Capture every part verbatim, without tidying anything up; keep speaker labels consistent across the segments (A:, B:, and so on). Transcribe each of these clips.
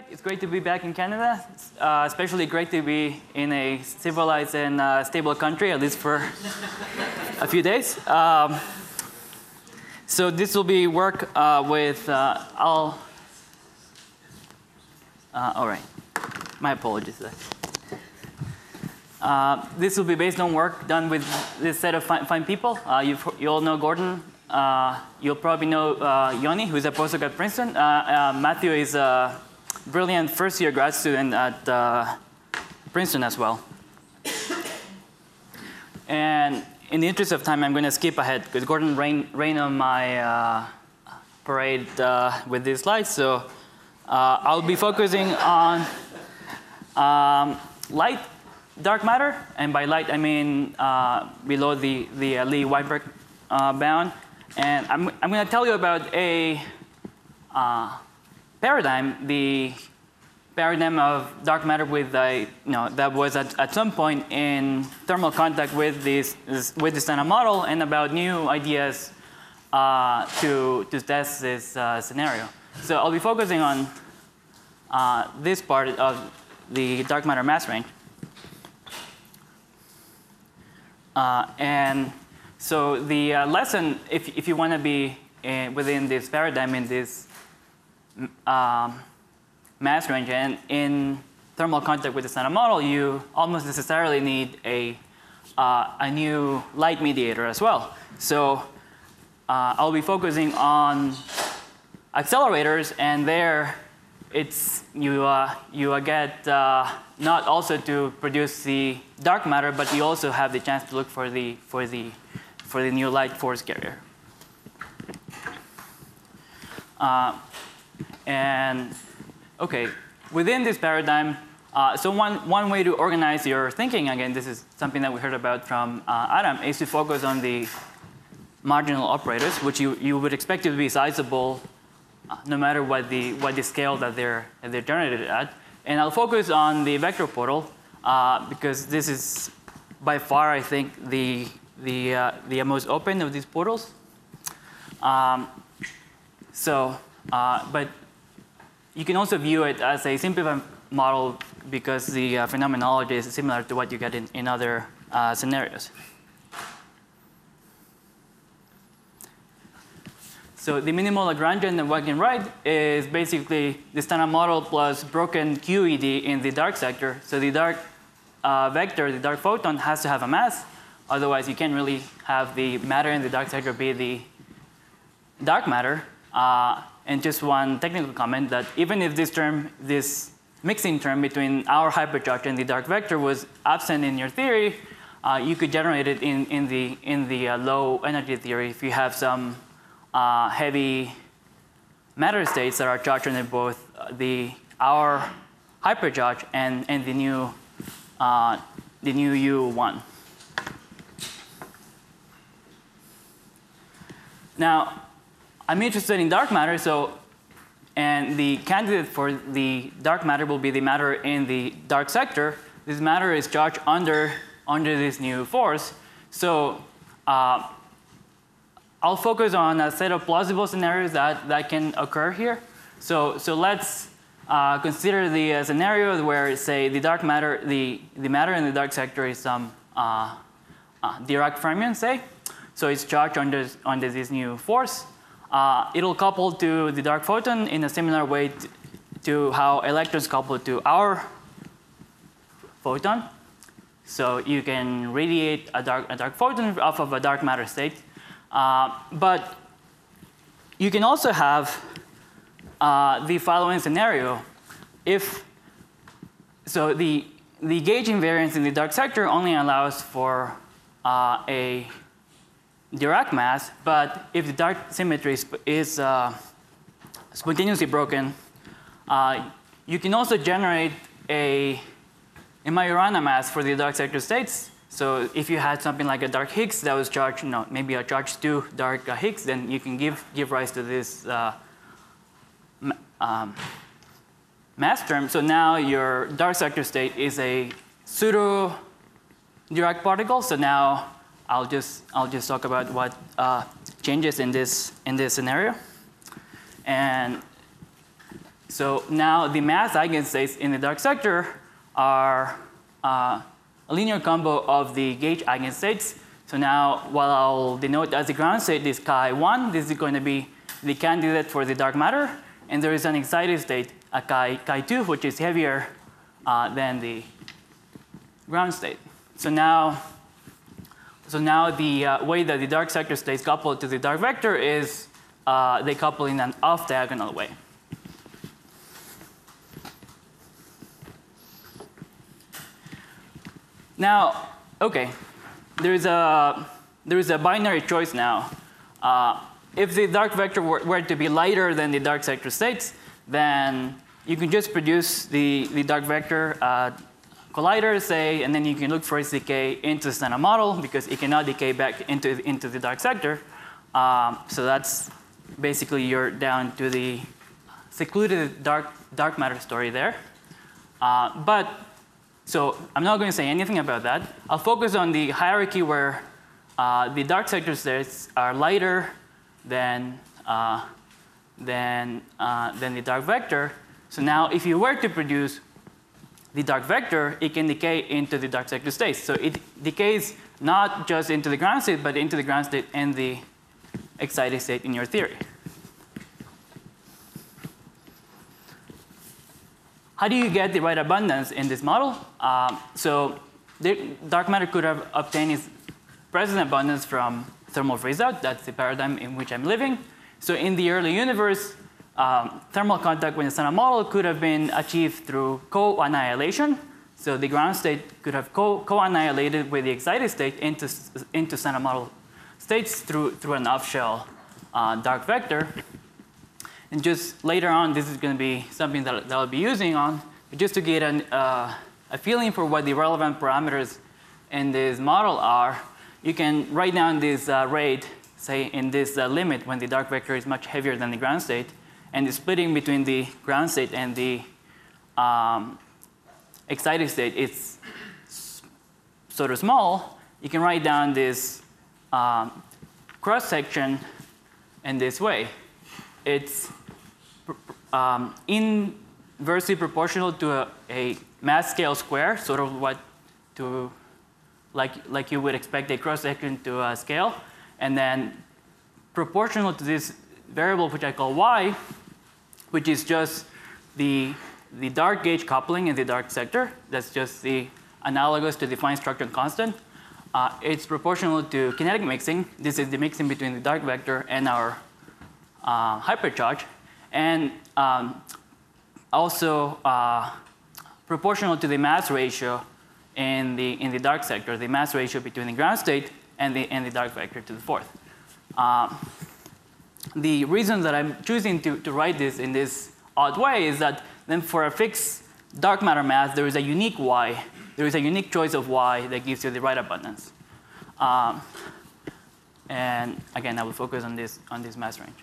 A: It's great to be back in Canada. It's, uh, especially great to be in a civilized and uh, stable country, at least for a few days. Um, so this will be work uh, with, uh, I'll, uh, all right, my apologies. Uh, this will be based on work done with this set of fine, fine people. Uh, you all know Gordon. Uh, you'll probably know uh, Yoni, who's a postdoc at Princeton. Uh, uh, Matthew is a brilliant first-year grad student at uh, Princeton as well. And in the interest of time, I'm going to skip ahead, because Gordon rained rain on my uh, parade uh, with these slides. So uh, I'll be focusing on um, light, dark matter. And by light, I mean uh, below the, the uh, Lee-Weinberg uh, bound. And I'm, I'm going to tell you about a uh, paradigm, the paradigm of dark matter with a, you know, that was at, at some point in thermal contact with this, this with the standard model, and about new ideas uh, to, to test this uh, scenario. So I'll be focusing on uh, this part of the dark matter mass range. Uh, and So the uh, lesson, if, if you want to be in, within this paradigm, in this um, mass range, and in thermal contact with the standard model, you almost necessarily need a, uh, a new light mediator as well. So uh, I'll be focusing on accelerators, and there it's, you, uh, you get uh, not also to produce the dark matter, but you also have the chance to look for the, for the for the new light force carrier. Uh, and okay, within this paradigm, uh, so one, one way to organize your thinking, again, this is something that we heard about from uh, Adam, is to focus on the marginal operators, which you, you would expect to be sizable uh, no matter what the, what the scale that they're, that they're generated at. And I'll focus on the vector portal, uh, because this is by far, I think, the the, uh, the most open of these portals. Um, so, uh, but you can also view it as a simplified model, because the uh, phenomenology is similar to what you get in, in other uh, scenarios. So the minimal Lagrangian that one can write is basically the standard model plus broken Q E D in the dark sector. So the dark uh, vector, the dark photon, has to have a mass. Otherwise, you can't really have the matter in the dark sector be the dark matter. Uh, and just one technical comment, that even if this term, this mixing term between our hypercharge and the dark vector was absent in your theory, uh, you could generate it in, in the, in the uh, low energy theory if you have some uh, heavy matter states that are charged under both the, our hypercharge and, and the new, uh, the new U one. Now, I'm interested in dark matter, so, and the candidate for the dark matter will be the matter in the dark sector. This matter is charged under, under this new force. So uh, I'll focus on a set of plausible scenarios that, that can occur here. So, so let's uh, consider the uh, scenario where, say, the dark matter, the, the matter in the dark sector is some uh, uh, Dirac fermion, say. So it's charged under, under this new force. Uh, it'll couple to the dark photon in a similar way to, to how electrons couple to our photon. So you can radiate a dark, a dark photon off of a dark matter state. Uh, but you can also have uh, the following scenario. If, so the, the gauge invariance in the dark sector only allows for uh, a Dirac mass, but if the dark symmetry is, is uh, spontaneously broken, uh, you can also generate a, a Majorana mass for the dark sector states. So if you had something like a dark Higgs that was charged, you know, maybe a charge two dark uh, Higgs, then you can give, give rise to this uh, um, mass term. So now your dark sector state is a pseudo Dirac particle. So now I'll just, I'll just talk about what uh, changes in this, in this scenario. And so now the mass eigenstates in the dark sector are uh, a linear combo of the gauge eigenstates. So now what I'll denote as the ground state is chi one. This is going to be the candidate for the dark matter. And there is an excited state, a chi, chi two, which is heavier uh, than the ground state. So now, so now the uh, way that the dark sector states coupled to the dark vector is uh, they couple in an off-diagonal way. Now, okay, there is a there is a binary choice now. Uh, if the dark vector were, were to be lighter than the dark sector states, then you can just produce the the dark vector uh, collider, say, and then you can look for its decay into the standard model because it cannot decay back into into the dark sector. Um, so that's basically you're down to the secluded dark dark matter story there. Uh, but So I'm not going to say anything about that. I'll focus on the hierarchy where uh, the dark sector states are lighter than, uh, than, uh, than the dark vector. So now if you were to produce the dark vector, it can decay into the dark sector states. So it decays not just into the ground state, but into the ground state and the excited state in your theory. How do you get the right abundance in this model? Um, so the dark matter could have obtained its present abundance from thermal freeze-out. That's the paradigm in which I'm living. So in the early universe, um, thermal contact with the standard model could have been achieved through co-annihilation. So the ground state could have co-annihilated with the excited state into, into standard model states through, through an off-shell uh, dark vector. And just later on, this is going to be something that, that I'll be using on, but just to get an, uh, a feeling for what the relevant parameters in this model are, you can write down this uh, rate, say in this uh, limit when the dark vector is much heavier than the ground state, and the splitting between the ground state and the um, excited state is sort of small. You can write down this um, cross section in this way. It's um, inversely proportional to a, a mass scale square, sort of what to, like, like you would expect a cross section to uh, scale, and then proportional to this variable which I call y, which is just the, the dark gauge coupling in the dark sector. That's just the analogous to the fine structure constant. Uh, it's proportional to kinetic mixing. This is the mixing between the dark vector and our Uh, hypercharge, and um, also uh, proportional to the mass ratio in the in the dark sector, the mass ratio between the ground state and the and the dark vector to the fourth. Um, the reason that I'm choosing to to write this in this odd way is that then for a fixed dark matter mass, there is a unique y. There is a unique choice of y that gives you the right abundance. Um, and again, I will focus on this on this mass range.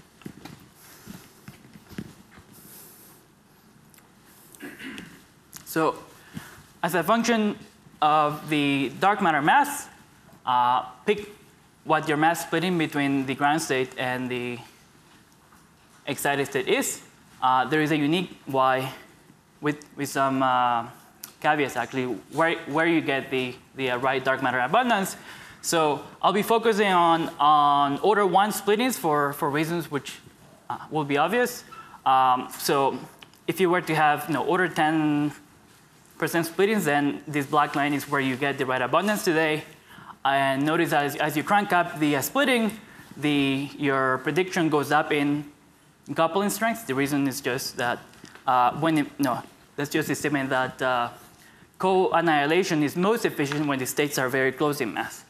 A: So as a function of the dark matter mass, uh, pick what your mass splitting between the ground state and the excited state is. Uh, there is a unique y with, with some uh, caveats, actually, where, where you get the, the uh, right dark matter abundance. So I'll be focusing on, on order one splittings for, for reasons which uh, will be obvious. Um, so if you were to have you know, order ten percent splittings, then this black line is where you get the right abundance today. And notice that as, as you crank up the uh, splitting, the, your prediction goes up in coupling strength. The reason is just that uh, when it, no, that's just a statement that uh, co-annihilation is most efficient when the states are very close in mass.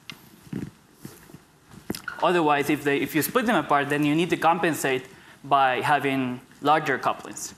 A: Otherwise, if, they, if you split them apart, then you need to compensate by having larger couplings.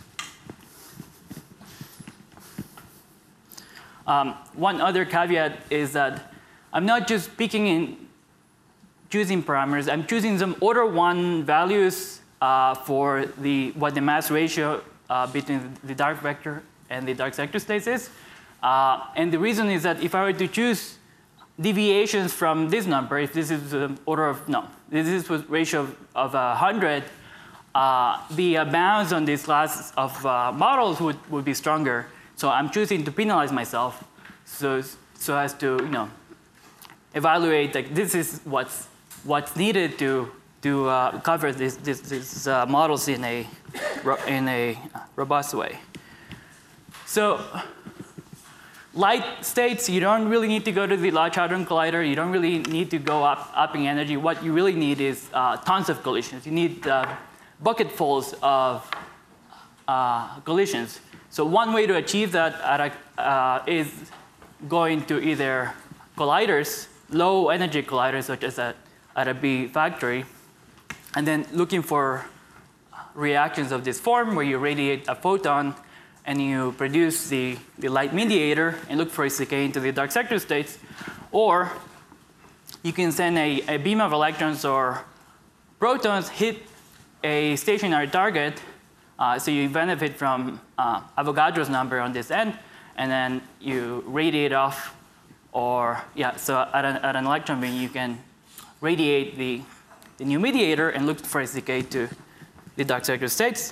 A: Um, one other caveat is that I'm not just picking in choosing parameters. I'm choosing some order one values uh, for the, what the mass ratio uh, between the dark vector and the dark sector states is. Uh, and the reason is that if I were to choose deviations from this number, if this is the order of, no, this is a ratio of, of one hundred, uh, the uh, bounds on this class of uh, models would, would be stronger. So I'm choosing to penalize myself so, so as to you know, evaluate like this is what's, what's needed to, to uh, cover these this, this, uh, models in a, in a robust way. So light states, you don't really need to go to the Large Hadron Collider. You don't really need to go up, up in energy. What you really need is uh, tons of collisions. You need uh, bucketfuls of uh, collisions. So one way to achieve that at a, uh, is going to either colliders, low energy colliders such as at, at a B factory, and then looking for reactions of this form where you radiate a photon and you produce the, the light mediator and look for its decay into the dark sector states. Or you can send a, a beam of electrons or protons hit a stationary target, uh, so you benefit from uh, Avogadro's number on this end, and then you radiate off, or yeah, so at an, at an electron beam you can radiate the, the new mediator and look for its decay to the dark sector states.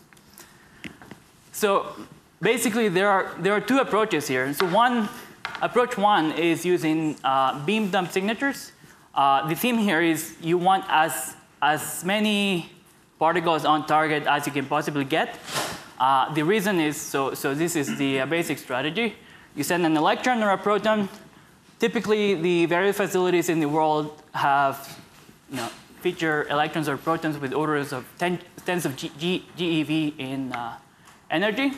A: So basically, there are, there are two approaches here. So one, approach one is using uh, beam dump signatures. Uh, the theme here is you want as, as many particles on target as you can possibly get. Uh, the reason is, so, so this is the uh, basic strategy. You send an electron or a proton. Typically, the various facilities in the world have, you know, feature electrons or protons with orders of ten, tens of G, G, GeV in uh, energy.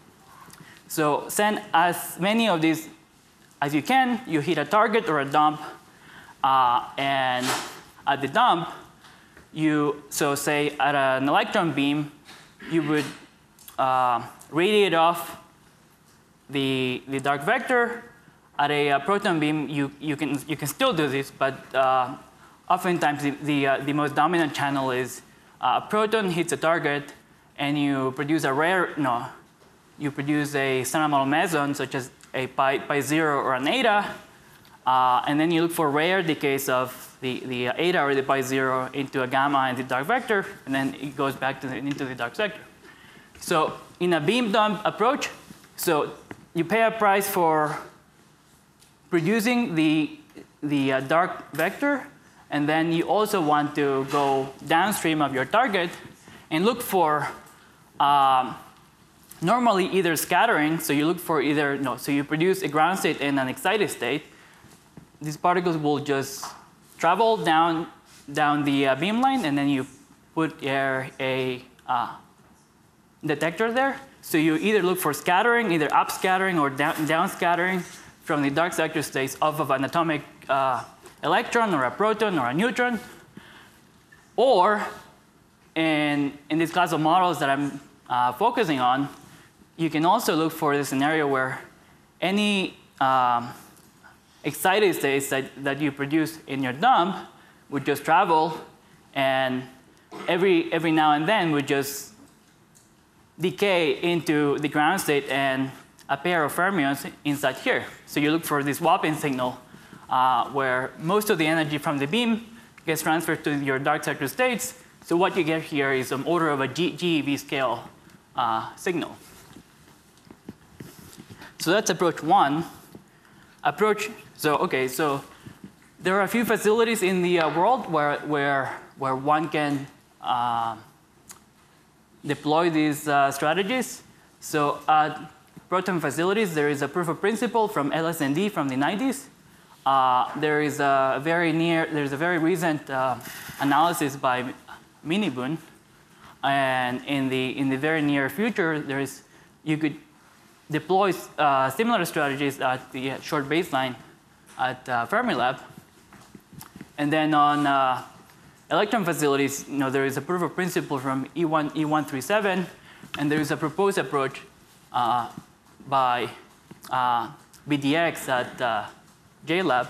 A: So send as many of these as you can. You hit a target or a dump, uh, and at the dump, you so say at an electron beam, you would uh, radiate off the the dark vector. At a, a proton beam, you you can you can still do this, but uh, oftentimes the the, uh, the most dominant channel is uh, a proton hits a target, and you produce a rare no, you produce a standard model meson such as a pi pi zero or an eta, uh, and then you look for rare decays of the the eta or the pi zero into a gamma and the dark vector, and then it goes back to the, into the dark sector. So in a beam dump approach, so you pay a price for producing the the uh, dark vector, and then you also want to go downstream of your target and look for um, normally either scattering. So you look for either no. So you produce a ground state and an excited state. These particles will just travel down down the uh, beam line, and then you put a, a uh, detector there. So you either look for scattering, either up scattering or down, down scattering from the dark sector states off of an atomic uh, electron or a proton or a neutron. Or in, in this class of models that I'm uh, focusing on, you can also look for the scenario where any um, excited states that, that you produce in your dump would just travel, and every, every now and then would just decay into the ground state and a pair of fermions inside here. So you look for this whopping signal uh, where most of the energy from the beam gets transferred to your dark sector states. So what you get here is some order of a G GeV scale uh, signal. So that's approach one. Approach, so okay, so there are a few facilities in the uh, world where, where, where one can uh, deploy these uh, strategies. So at proton facilities, there is a proof of principle from L S N D from the nineties. Uh, there is a very near, there's a very recent uh, analysis by Minibun, and in the in the very near future, there is you could deploy uh, similar strategies at the short baseline at uh, Fermilab, and then on uh, electron facilities, you know, there is a proof of principle from E one E one three seven, and there is a proposed approach uh, by uh, B D X at uh, JLab.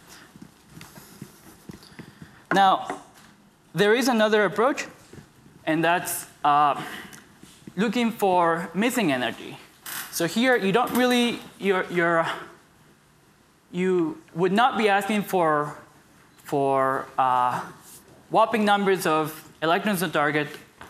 A: Now, there is another approach, and that's uh, looking for missing energy. So here, you don't really, you're, you're, you would not be asking for, for uh, whopping numbers of electrons on target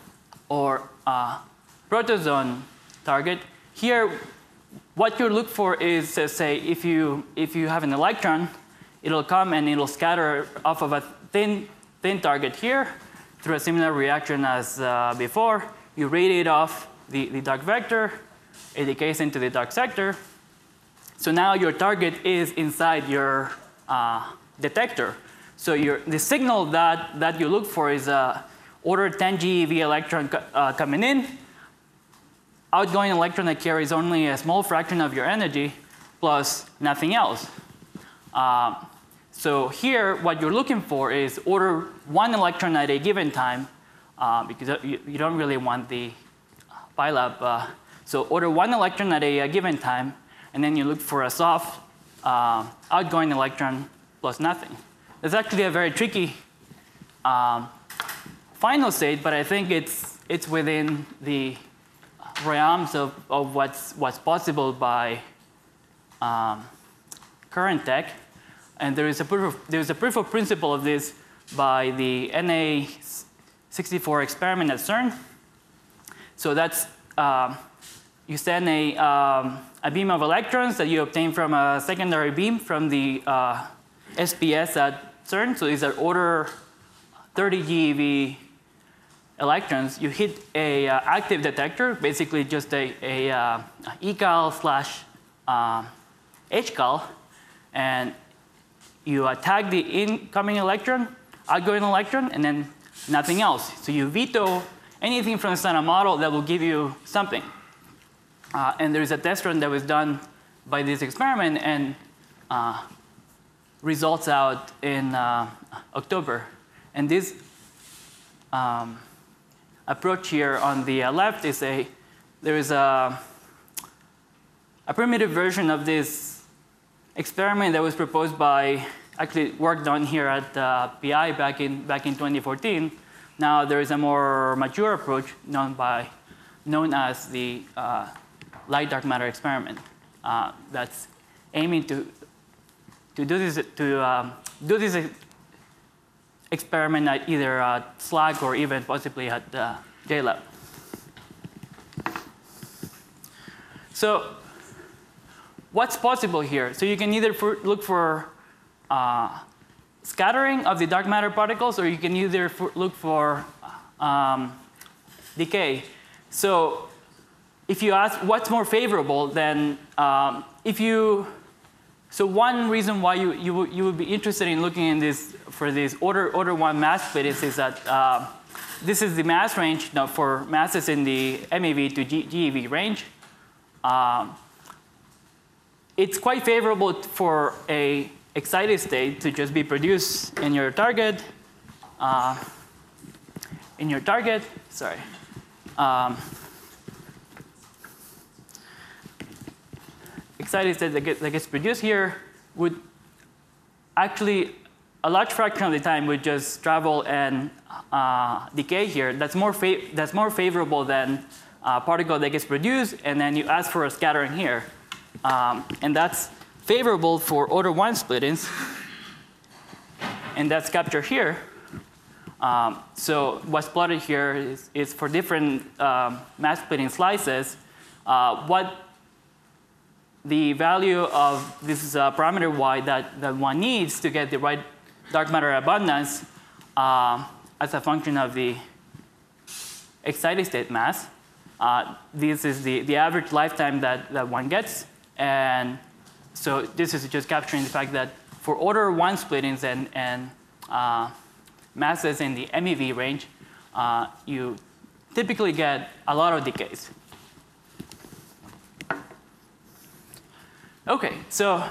A: or uh, protozoan target. Here, what you look for is, uh, say, if you, if you have an electron, it'll come and it'll scatter off of a thin, thin target here through a similar reaction as uh, before. You radiate off the, the dark vector, it decays into the dark sector. So now your target is inside your uh, detector. So your, the signal that, that you look for is a order ten GeV electron uh, coming in, outgoing electron that carries only a small fraction of your energy plus nothing else. Uh, so here, what you're looking for is order one electron at a given time, uh, because you, you don't really want the PyLab. Uh, so order one electron at a, a given time, and then you look for a soft uh, outgoing electron plus nothing. It's actually a very tricky um, final state, but I think it's, it's within the realms of, of what's, what's possible by um, current tech. And there is a proof of, there's a proof of principle of this by the N A sixty-four experiment at CERN. So that's, uh, you send a, um, a beam of electrons that you obtain from a secondary beam from the uh, S P S at CERN. So these are order thirty GeV electrons. You hit a uh, active detector, basically just a, a uh, eCal slash uh, HCal, and you uh, tag the incoming electron, outgoing electron, and then nothing else. So you veto anything from the standard model that will give you something. Uh, and there's a test run that was done by this experiment, and uh, results out in uh, October. And this um, approach here on the uh, left is a, there is a, a primitive version of this experiment that was proposed by, actually work done here at uh, P I back in, back in twenty fourteen. Now there is a more mature approach known, by, known as the uh, light dark matter experiment uh, that's aiming to, to do this, to, um, do this experiment at either uh, SLAC or even possibly at uh, JLab. So what's possible here? So you can either for, look for uh, scattering of the dark matter particles, or you can either for, look for um, decay. So if you ask what's more favorable, then um, if you, so one reason why you, you, you would be interested in looking in this for this order, order one mass split is, is that uh, this is the mass range now for masses in the M E V to G E V range. Um, it's quite favorable for a excited state to just be produced in your target, uh, in your target, sorry. Um, excited state that, get, that gets produced here would actually, a large fraction of the time would just travel and uh, decay here. That's more, that's more favorable than a particle that gets produced and then you ask for a scattering here. Um, and that's favorable for order one splittings, and that's captured here. Um, so what's plotted here is, is for different um, mass splitting slices, uh, what the value of this uh, parameter y that, that one needs to get the right dark matter abundance uh, as a function of the excited state mass. Uh, this is the, the average lifetime that, that one gets. And so this is just capturing the fact that for order one splittings and, and uh, masses in the M E V range, uh, you typically get a lot of decays. OK, so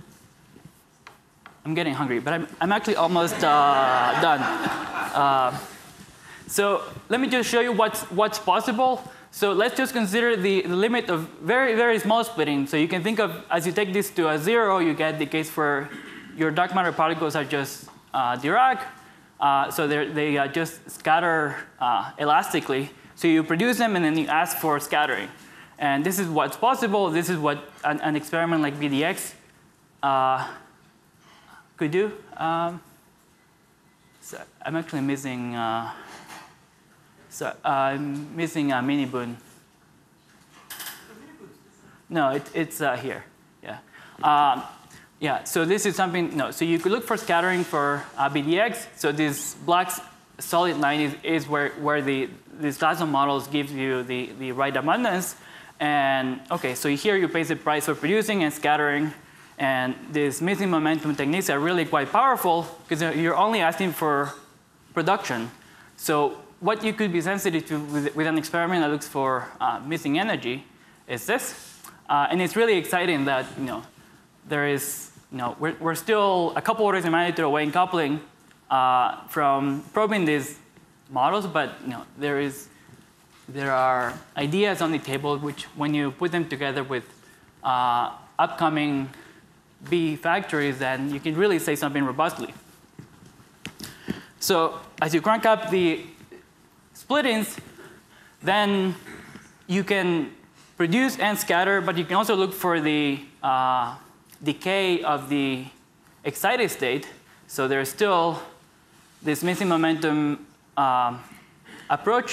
A: I'm getting hungry, but I'm, I'm actually almost uh, done. Uh, so let me just show you what's, what's possible. So let's just consider the limit of very, very small splitting. So you can think of, as you take this to a zero, you get the case where your dark matter particles are just uh, Dirac. Uh, so they uh, just scatter uh, elastically. So you produce them, and then you ask for scattering. And this is what's possible. This is what an, an experiment like B D X uh, could do. Um, so I'm actually missing. Uh, So uh, I'm missing a mini boon. No, it, it's uh, here. Yeah. Um, yeah. So this is something. No. So you could look for scattering for uh, B D X. So this black solid line is, is where where the these class of models gives you the the right abundance. And okay, so here you pay the price for producing and scattering. And these missing momentum techniques are really quite powerful because you're only asking for production. So what you could be sensitive to with, with an experiment that looks for uh, missing energy is this. Uh, and it's really exciting that you know there is you know we're, we're still a couple orders of magnitude away in coupling uh, from probing these models, but you know there is there are ideas on the table which, when you put them together with uh, upcoming B factories, then you can really say something robustly. So as you crank up the splittings, then you can produce and scatter, but you can also look for the uh, decay of the excited state. So there's still this missing momentum um, approach,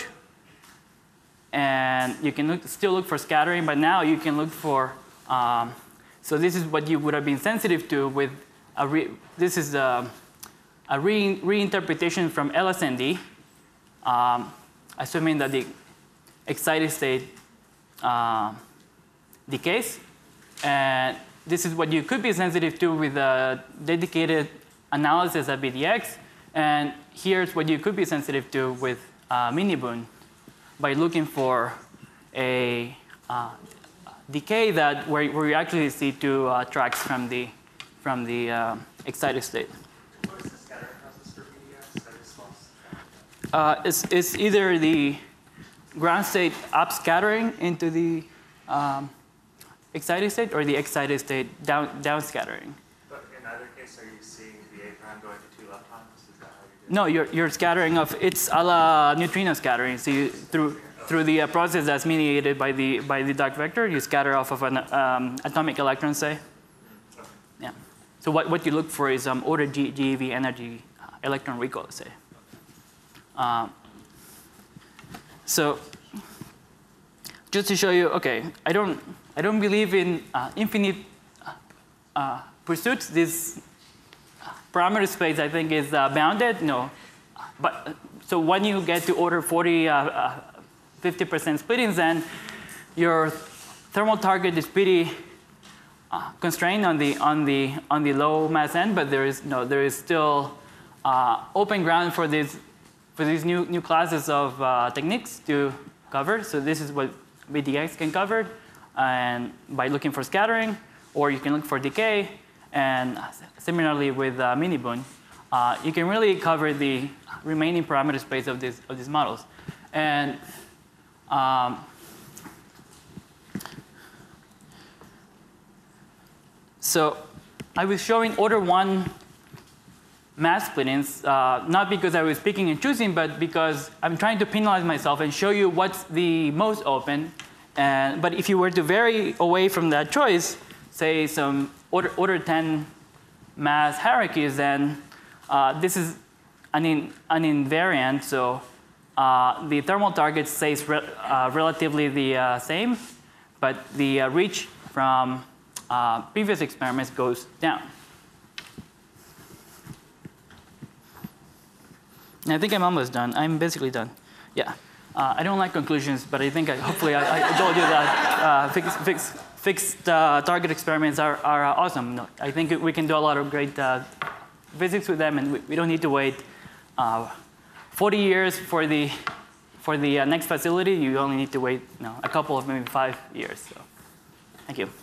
A: and you can look, still look for scattering, but now you can look for, um, so this is what you would have been sensitive to with, a re, this is a, a re, reinterpretation from L S N D, um, assuming that the excited state Uh, decays. And this is what you could be sensitive to with a dedicated analysis at B D X. And here's what you could be sensitive to with uh, mini-boon by looking for a uh, decay that where, where you actually see two uh, tracks from the, from the uh, excited state.
B: What is the scattering process for B D X?
A: Uh, it's, it's either the ground state up scattering into the um, excited state or the excited state down, down scattering.
B: But in either case, are you seeing the A prime going to two leptons? Is that how you do it?
A: No, you're, you're scattering of, it's a la neutrino scattering. So you, through, through the uh, process that's mediated by the, by the dark vector, you scatter off of an um, atomic electron, say.
B: Okay.
A: Yeah. So what, what you look for is um, order G, GeV energy uh, electron recoil, say. Um, So just to show you, okay, I don't, I don't believe in uh, infinite uh, pursuits. This parameter space, I think, is uh, bounded. No, but uh, so when you get to order forty, fifty percent uh, uh, splittings, then your thermal target is pretty uh, constrained on the on the on the low mass end. But there is no, there is still uh, open ground for these for these new new classes of uh, techniques to cover. So this is what B D X can cover, and by looking for scattering, or you can look for decay, and similarly with uh, mini-boon, uh, you can really cover the remaining parameter space of these of these models. And um, so I was showing order one mass splittings, uh, not because I was picking and choosing, but because I'm trying to penalize myself and show you what's the most open. And, but if you were to vary away from that choice, say some order, order ten mass hierarchies, then uh, this is an, in, an invariant. So uh, the thermal target stays re uh, relatively the uh, same, but the uh, reach from uh, previous experiments goes down. I think I'm almost done. I'm basically done. Yeah. Uh, I don't like conclusions, but I think I, hopefully I, I told you that uh, fixed, fixed, fixed uh, target experiments are, are uh, awesome. No, I think we can do a lot of great uh, physics with them, and we, we don't need to wait uh, forty years for the, for the uh, next facility. You only need to wait you know, a couple of maybe five years. So, thank you.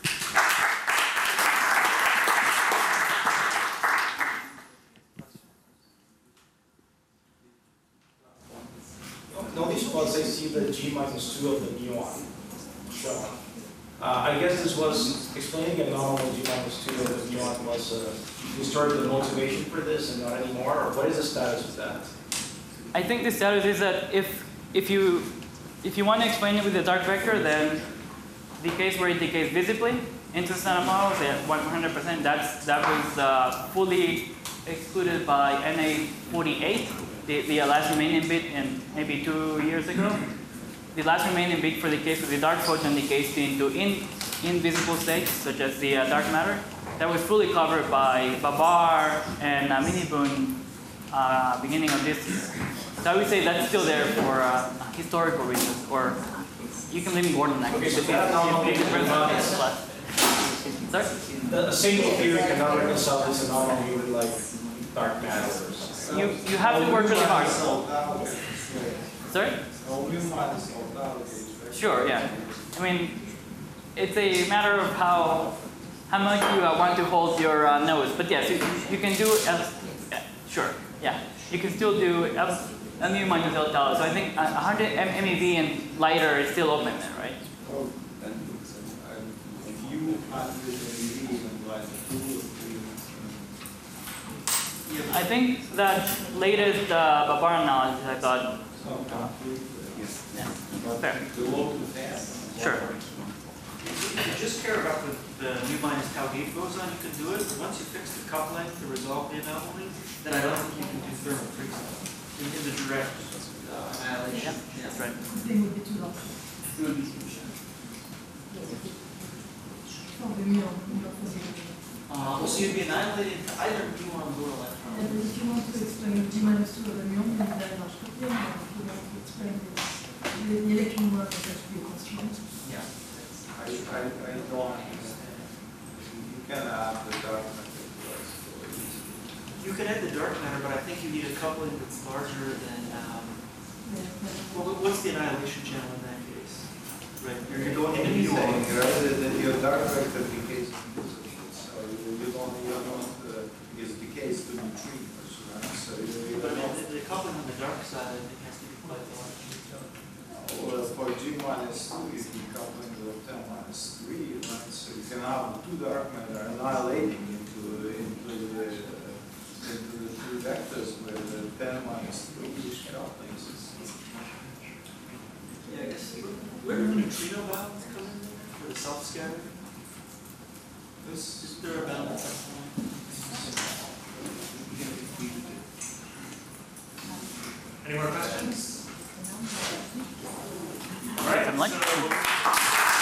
C: Notice once I see the G minus two of the muon shown. Uh, I guess this was explaining a nominal G minus two of the muon was uh, you started the motivation for this and not anymore, or what is the status of that?
A: I think the status is that if if you if you want to explain it with the dark vector, then the case where it decays visibly into standard models at one hundred percent, that's that was uh, fully excluded by N A forty-eight. the, the last remaining bit in maybe two years ago. The last remaining bit for the case of the dark photon decays into in, invisible states, such as the uh, dark matter. That was fully covered by Babar and uh, Minibun uh, beginning of this year. So I would say that's still there for uh, historical reasons, or you can leave me more than that.
C: Okay, so that anomaly
A: If- if
C: is
A: it's
C: not-
A: relevant, but- Sorry?
C: The, a single theory cannot reconcile this anomaly with like dark matter.
A: You, you have to work really hard. Sorry? Sure, yeah. I mean, it's a matter of how how much you uh, want to hold your uh, nose. But yes, you, you can do L, yeah, sure, yeah. You can still do L, mu minus L tau. So I think uh, one hundred MeV and lighter is still open there, right?
D: Oh, then if you hundred MeV and like two or three.
A: I think that latest uh, Babar analysis, I thought, yeah, fair. Sure.
E: If you just care about the, the mu minus tau gate boson, you can do it. But once you fix the coupling to resolve the anomaly, then I don't think you can do thermal freezing in, in the direct uh, annihilation.
A: Yeah, that's right.
F: They would be too long.
E: It would be too shallow.
F: For the mirror, not for the mirror.
E: Uh, well, so you'd be annihilating either mu on lower electron.
F: And if you want to explain G minus two of the muon, then very much copy. And if you want to explain the, the, the electron work, it has to be a constraint.
E: Yeah.
D: I, I, I don't understand. You can add the dark matter to us.
E: You can add the dark matter, but I think you need a coupling that's larger than. Um,
F: Yeah, but-
E: well, what's the annihilation channel in that case? Right. You're, you're going into
D: Anything,
E: mu.
D: rather than your dark vector decays to positions. So you, you don't, you don't, uh, because decays to neutrinos, right? So you, you
E: But I mean,
D: don't.
E: the, the coupling on the dark side, I think, has to be quite large.
D: Well, for G minus two, you can coupling of ten minus three, right? So you can have two dark matter annihilating into into the uh, into the two vectors where the ten minus three is couplings.
E: Yeah, I guess. Where do the neutrino bounds come in for the self-scatter?
D: This
E: Is there a bound at that point?
B: Any more questions?
A: All right, I'm like.